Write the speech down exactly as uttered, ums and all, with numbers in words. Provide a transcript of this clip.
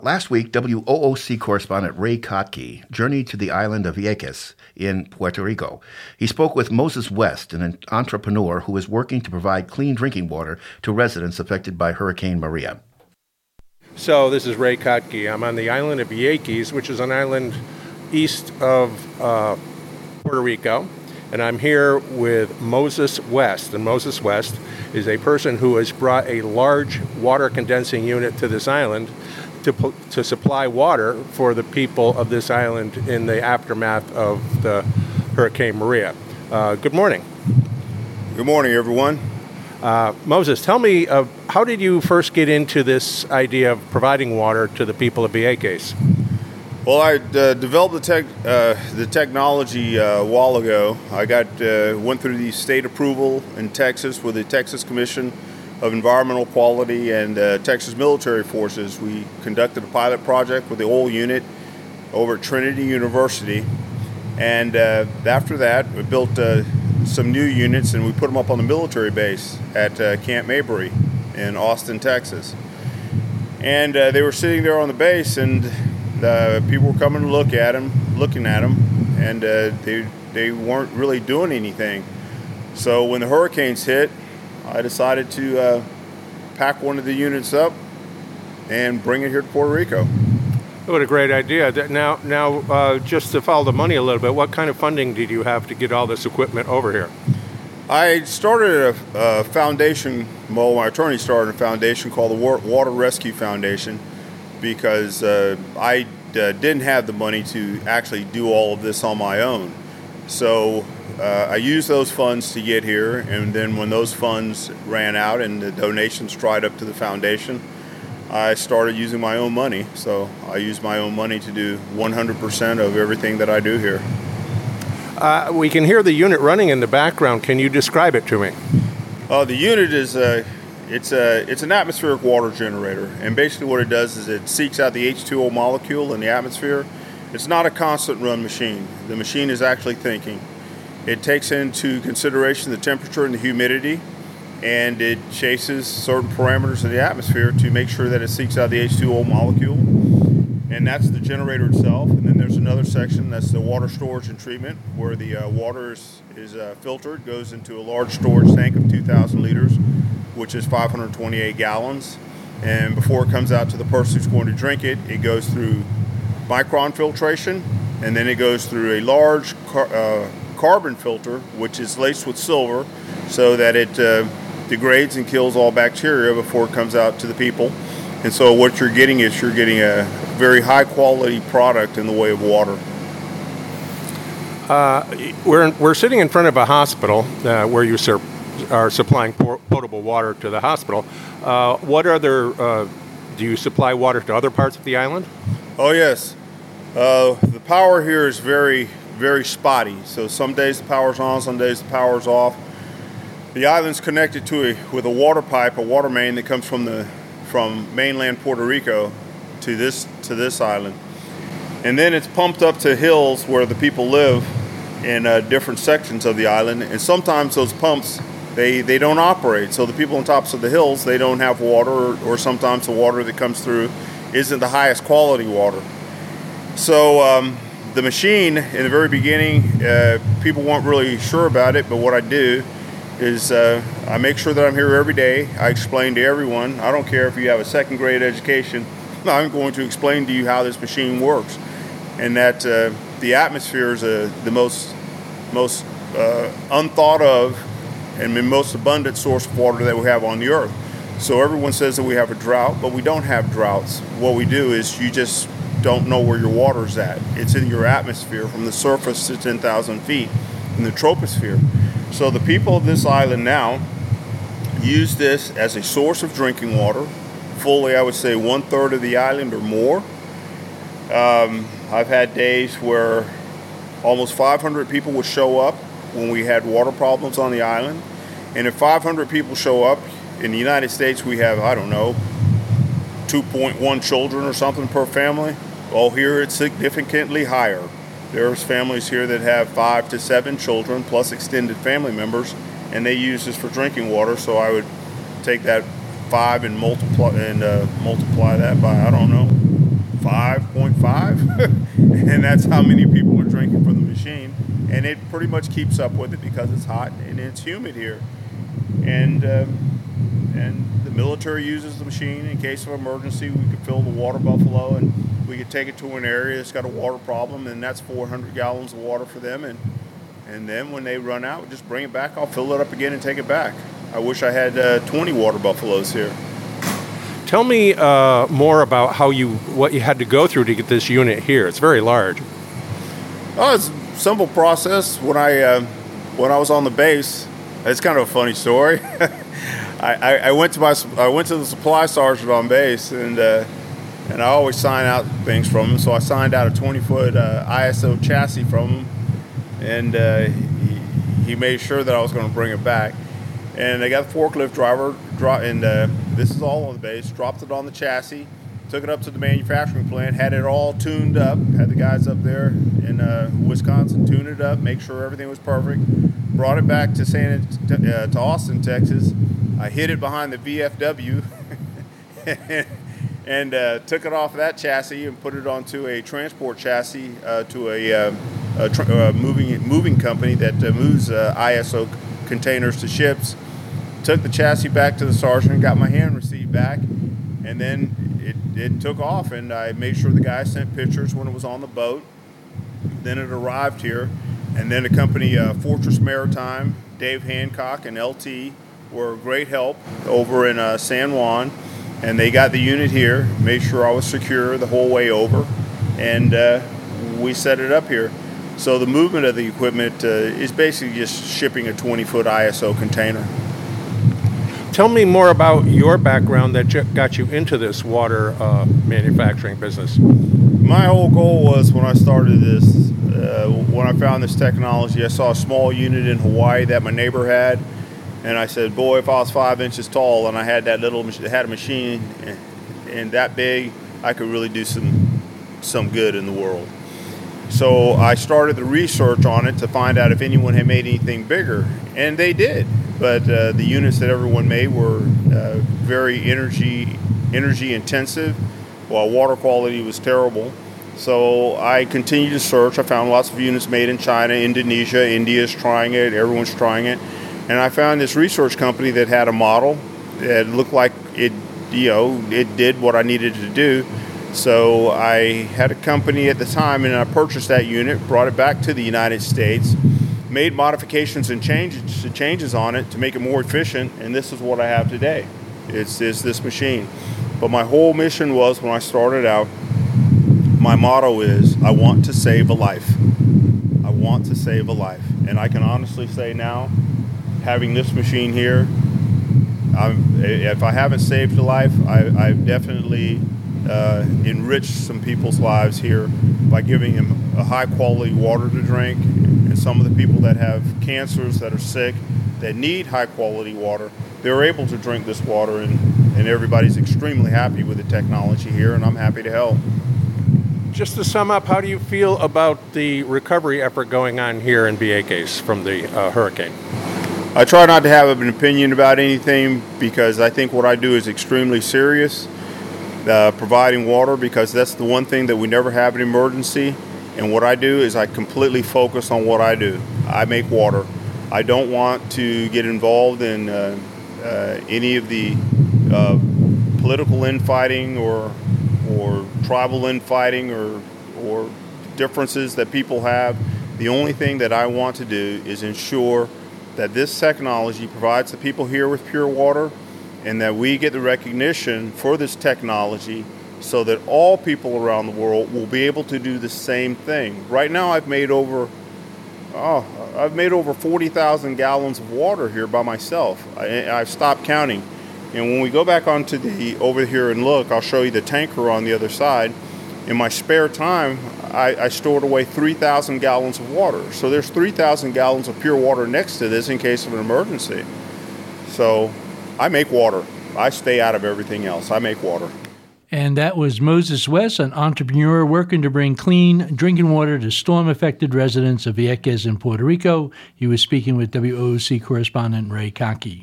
Last week, W O O C correspondent Ray Kotke journeyed to the island of Vieques in Puerto Rico. He spoke with Moses West, an entrepreneur who is working to provide clean drinking water to residents affected by Hurricane Maria. So this is Ray Kotke. I'm on the island of Vieques, which is an island east of uh, Puerto Rico, and I'm here with Moses West. And Moses West is a person who has brought a large water condensing unit to this island to to supply water for the people of this island in the aftermath of the Hurricane Maria. Uh, good morning. Good morning, everyone. Uh, Moses, tell me, uh, how did you first get into this idea of providing water to the people of Vieques? Well, I uh, developed the tech, uh, the technology uh, a while ago. I got uh, went through the state approval in Texas with the Texas Commission of Environmental Quality and uh, Texas Military Forces. We conducted a pilot project with the oil unit over at Trinity University, and uh, after that, we built uh, some new units and we put them up on the military base at uh, Camp Mabry in Austin, Texas. And uh, they were sitting there on the base, and uh, people were coming to look at them, looking at them, and uh, they they weren't really doing anything. So when the hurricanes hit, I decided to uh, pack one of the units up and bring it here to Puerto Rico. What a great idea. Now, now, uh, just to follow the money a little bit, what kind of funding did you have to get all this equipment over here? I started a, a foundation, well, my attorney started a foundation called the Water Rescue Foundation because uh, I uh, didn't have the money to actually do all of this on my own. So Uh, I used those funds to get here, and then when those funds ran out and the donations dried up to the foundation, I started using my own money. So I use my own money to do one hundred percent of everything that I do here. Uh, we can hear the unit running in the background. Can you describe it to me? Uh, the unit is a, it's a, it's an atmospheric water generator, and basically what it does is it seeks out the H two O molecule in the atmosphere. It's not a constant run machine. The machine is actually thinking. It takes into consideration the temperature and the humidity, and it chases certain parameters of the atmosphere to make sure that it seeks out the H two O molecule. And that's the generator itself. And then there's another section that's the water storage and treatment, where the uh, water is, is uh, filtered, goes into a large storage tank of two thousand liters, which is five hundred twenty-eight gallons. And before it comes out to the person who's going to drink it, it goes through micron filtration, and then it goes through a large car, uh, carbon filter, which is laced with silver, so that it uh, degrades and kills all bacteria before it comes out to the people. And so what you're getting is you're getting a very high quality product in the way of water. Uh, we're we're sitting in front of a hospital uh, where you sur- are supplying potable water to the hospital. Uh, what other uh, do you supply water to other parts of the island? Oh yes, uh, the power here is very. very spotty. So some days the power's on, some days the power's off. The island's connected to a with a water pipe, a water main that comes from the from mainland Puerto Rico to this to this island, and then it's pumped up to hills where the people live in uh, different sections of the island. And sometimes those pumps they they don't operate. So the people on tops of the hills, they don't have water, or, or sometimes the water that comes through isn't the highest quality water. So. Um, The machine, in the very beginning, uh, people weren't really sure about it, but what I do is uh, I make sure that I'm here every day. I explain to everyone. I don't care if you have a second grade education. I'm going to explain to you how this machine works, and that uh, the atmosphere is uh, the most most uh, unthought of and the most abundant source of water that we have on the earth. So everyone says that we have a drought, but we don't have droughts. What we do is you just don't know where your water's at. It's in your atmosphere from the surface to ten thousand feet in the troposphere. So the people of this island now use this as a source of drinking water. Fully, I would say one third of the island or more. Um, I've had days where almost five hundred people would show up when we had water problems on the island. And if five hundred people show up, in the United States we have, I don't know, two point one children or something per family. Well, here it's significantly higher. There's families here that have five to seven children plus extended family members, and they use this for drinking water. So I would take that five and multiply and uh, multiply that by, I don't know, and that's how many people are drinking from the machine. And it pretty much keeps up with it because it's hot and it's humid here. And um, and the military uses the machine in case of emergency. We could fill the water buffalo and we could take it to an area that's got a water problem, and that's four hundred gallons of water for them. And and then when they run out, just bring it back. I'll fill it up again and take it back. I wish I had uh, twenty water buffaloes here. Tell me uh, more about how you what you had to go through to get this unit here. It's very large. Oh, it's a simple process. When I uh, when I was on the base, it's kind of a funny story. I, I, I went to my I went to the supply sergeant on base, and uh, and I always sign out things from him. So I signed out a twenty foot uh, I S O chassis from him, and uh, he, he made sure that I was going to bring it back. And I got the forklift driver, and uh, this is all on the base, dropped it on the chassis, took it up to the manufacturing plant, had it all tuned up, had the guys up there in uh, Wisconsin tune it up, make sure everything was perfect, brought it back to San, uh, to Austin, Texas. I hid it behind the V F W and uh, took it off of that chassis and put it onto a transport chassis uh, to a, uh, a tr- uh, moving moving company that uh, moves uh, I S O containers to ships. Took the chassis back to the sergeant, got my hand receipt back, and then it, it took off, and I made sure the guy sent pictures when it was on the boat. Then it arrived here, and then the company uh, Fortress Maritime, Dave Hancock and L T were a great help over in uh, San Juan, and they got the unit here, made sure I was secure the whole way over, and uh, we set it up here. So the movement of the equipment uh, is basically just shipping a twenty foot I S O container. Tell me more about your background that got you into this water uh, manufacturing business. My whole goal was, when I started this, uh, when I found this technology, I saw a small unit in Hawaii that my neighbor had, and I said, boy, if I was five inches tall and I had that little, had a machine and that big, I could really do some some good in the world. So I started the research on it to find out if anyone had made anything bigger, and they did. But uh, the units that everyone made were uh, very energy energy intensive, while water quality was terrible. So I continued to search. I found lots of units made in China, Indonesia, India's trying it, everyone's trying it. And I found this research company that had a model that looked like it, you know, it did what I needed to do. So I had a company at the time, and I purchased that unit, brought it back to the United States, made modifications and changes changes on it to make it more efficient, and this is what I have today. It's, it's this machine. But my whole mission was, when I started out, my motto is, I want to save a life. I want to save a life. And I can honestly say now, having this machine here, I'm, if I haven't saved a life, I, I've definitely uh, enriched some people's lives here by giving them a high quality water to drink. And some of the people that have cancers, that are sick, that need high quality water, they're able to drink this water, and, and everybody's extremely happy with the technology here, and I'm happy to help. Just to sum up, how do you feel about the recovery effort going on here in Vieques from the uh, hurricane? I try not to have an opinion about anything, because I think what I do is extremely serious, uh, providing water, because that's the one thing that we never have an emergency. And what I do is I completely focus on what I do. I make water. I don't want to get involved in uh, uh, any of the uh, political infighting or or tribal infighting or or differences that people have. The only thing that I want to do is ensure that this technology provides the people here with pure water, and that we get the recognition for this technology, so that all people around the world will be able to do the same thing. Right now, I've made over, oh, I've made over forty thousand gallons of water here by myself. I, I've stopped counting. And when we go back onto the, over here and look, I'll show you the tanker on the other side. In my spare time, I, I stored away three thousand gallons of water. So there's three thousand gallons of pure water next to this in case of an emergency. So I make water. I stay out of everything else. I make water. And that was Moses West, an entrepreneur working to bring clean drinking water to storm-affected residents of Vieques in Puerto Rico. He was speaking with W O O C correspondent Ray Kottke.